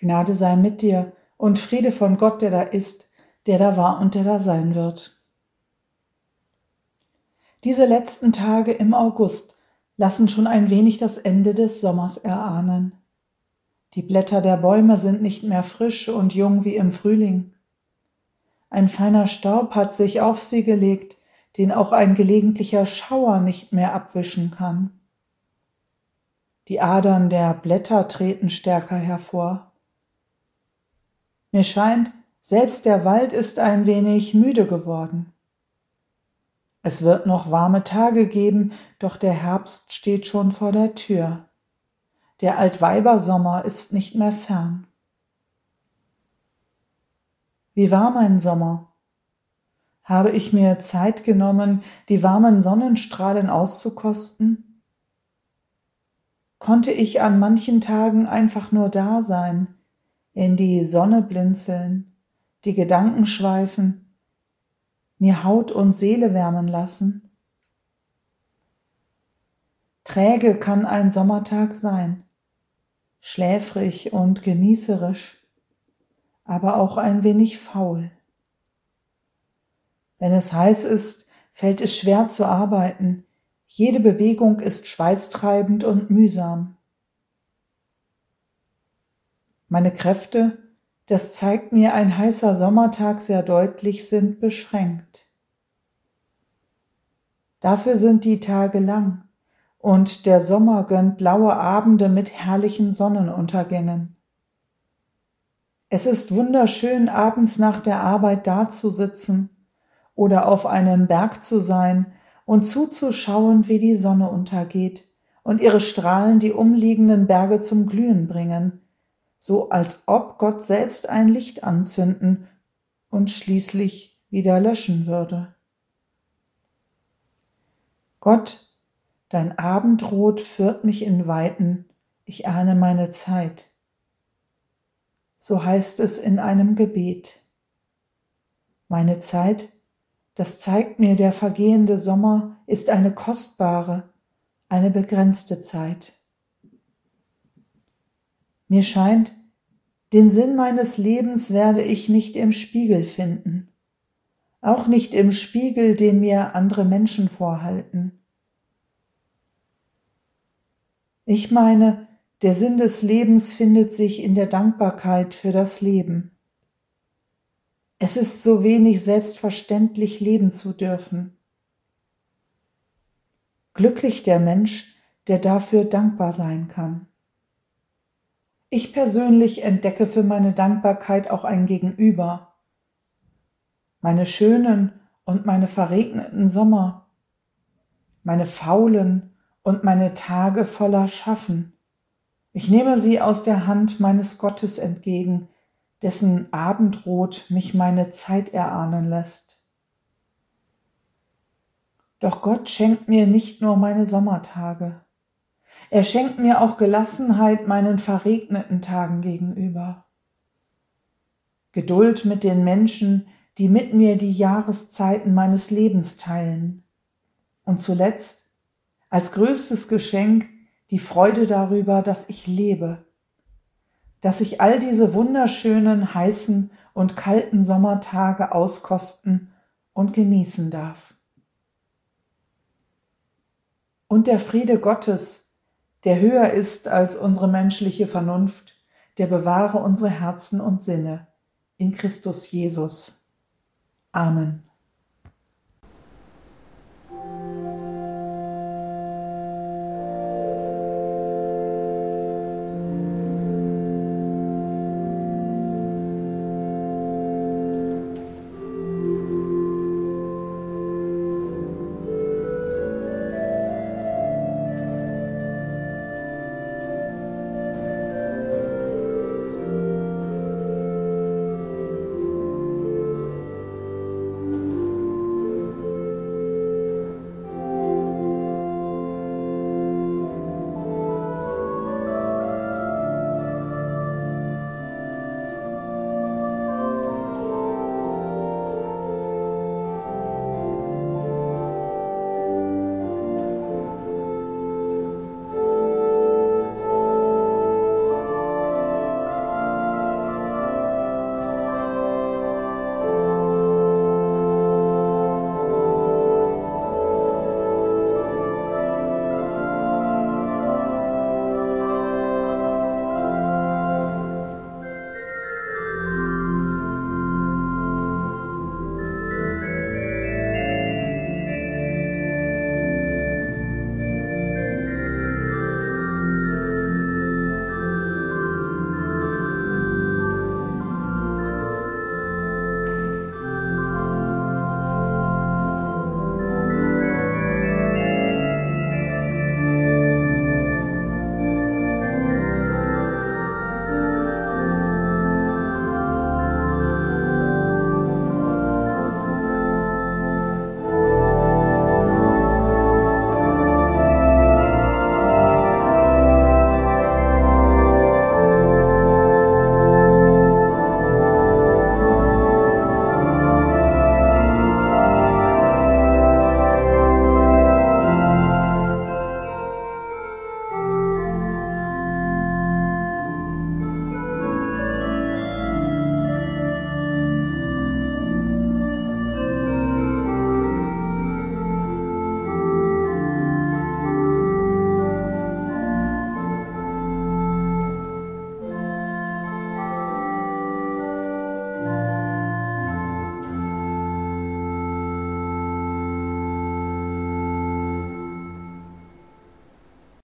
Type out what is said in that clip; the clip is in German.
Gnade sei mit dir und Friede von Gott, der da ist, der da war und der da sein wird. Diese letzten Tage im August lassen schon ein wenig das Ende des Sommers erahnen. Die Blätter der Bäume sind nicht mehr frisch und jung wie im Frühling. Ein feiner Staub hat sich auf sie gelegt, den auch ein gelegentlicher Schauer nicht mehr abwischen kann. Die Adern der Blätter treten stärker hervor. Mir scheint, selbst der Wald ist ein wenig müde geworden. Es wird noch warme Tage geben, doch der Herbst steht schon vor der Tür. Der Altweibersommer ist nicht mehr fern. Wie war mein Sommer? Habe ich mir Zeit genommen, die warmen Sonnenstrahlen auszukosten? Konnte ich an manchen Tagen einfach nur da sein, in die Sonne blinzeln, die Gedanken schweifen, mir Haut und Seele wärmen lassen? Träge kann ein Sommertag sein, schläfrig und genießerisch, aber auch ein wenig faul. Wenn es heiß ist, fällt es schwer zu arbeiten. Jede Bewegung ist schweißtreibend und mühsam. Meine Kräfte, das zeigt mir ein heißer Sommertag sehr deutlich, sind beschränkt. Dafür sind die Tage lang und der Sommer gönnt laue Abende mit herrlichen Sonnenuntergängen. Es ist wunderschön, abends nach der Arbeit dazusitzen oder auf einem Berg zu sein und zuzuschauen, wie die Sonne untergeht und ihre Strahlen die umliegenden Berge zum Glühen bringen, so als ob Gott selbst ein Licht anzünden und schließlich wieder löschen würde. Gott, dein Abendrot führt mich in Weiten, ich ahne meine Zeit. So heißt es in einem Gebet. Meine Zeit, das zeigt mir der vergehende Sommer, ist eine kostbare, eine begrenzte Zeit. Mir scheint, den Sinn meines Lebens werde ich nicht im Spiegel finden, auch nicht im Spiegel, den mir andere Menschen vorhalten. Ich meine, der Sinn des Lebens findet sich in der Dankbarkeit für das Leben. Es ist so wenig selbstverständlich, leben zu dürfen. Glücklich der Mensch, der dafür dankbar sein kann. Ich persönlich entdecke für meine Dankbarkeit auch ein Gegenüber. Meine schönen und meine verregneten Sommer, meine faulen und meine Tage voller Schaffen. Ich nehme sie aus der Hand meines Gottes entgegen, dessen Abendrot mich meine Zeit erahnen lässt. Doch Gott schenkt mir nicht nur meine Sommertage. Er schenkt mir auch Gelassenheit meinen verregneten Tagen gegenüber. Geduld mit den Menschen, die mit mir die Jahreszeiten meines Lebens teilen. Und zuletzt, als größtes Geschenk, die Freude darüber, dass ich lebe, dass ich all diese wunderschönen, heißen und kalten Sommertage auskosten und genießen darf. Und der Friede Gottes, der höher ist als unsere menschliche Vernunft, der bewahre unsere Herzen und Sinne in Christus Jesus. Amen.